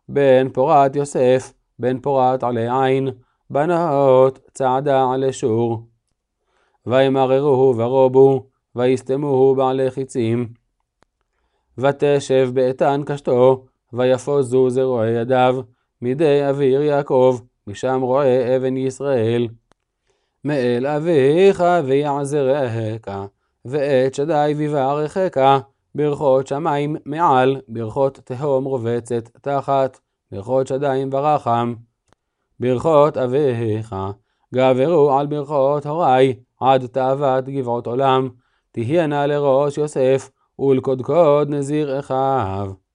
בן פורת יוסף, בן פורת עלי עין, בנות צעדה עלי שור. וימררוהו ורובו, ויסתמוהו בעלי חיצים. ותשב באיתן קשתו, ויפוזו זרועי ידיו, מידי אביר יעקב, משם רואה אבן ישראל. מאל אביך ויעזרך, ואת שדי ויברכך, ברכות שמיים מעל, ברכות תהום רובצת תחת, ברכות שדיים ורחם. ברכות אביך, גברו על ברכות הורי, עד תאוות גבעות עולם, תהיינה לראש יוסף, ולקודקוד נזיר אחיו.